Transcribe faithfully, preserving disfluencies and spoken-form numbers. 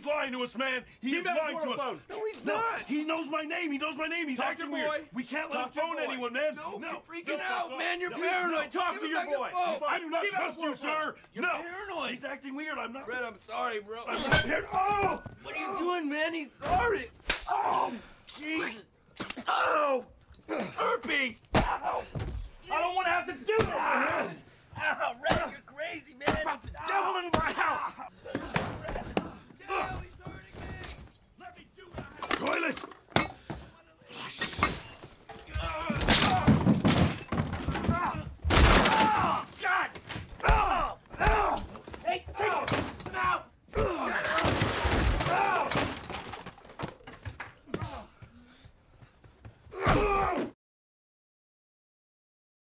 lying to us, man. He Keep is that lying to us. phone. No, he's No, not. he knows my name. He knows my name. He's Talk acting to your weird. boy. We can't let Talk him to your phone boy. anyone, man. No, no. you're freaking No, out, no, man. You're no, paranoid. no. Talk Give to him your back the boy. phone. I do not Give him trust the you, phone. sir. You're no. paranoid. He's acting weird. I'm not. Fred, I'm sorry, bro. I'm not paranoid. Oh! What are you doing, man? He's sorry. Oh! Jesus. Oh! Herpes. Ow. I don't want to have to do this. Ow, Red, you're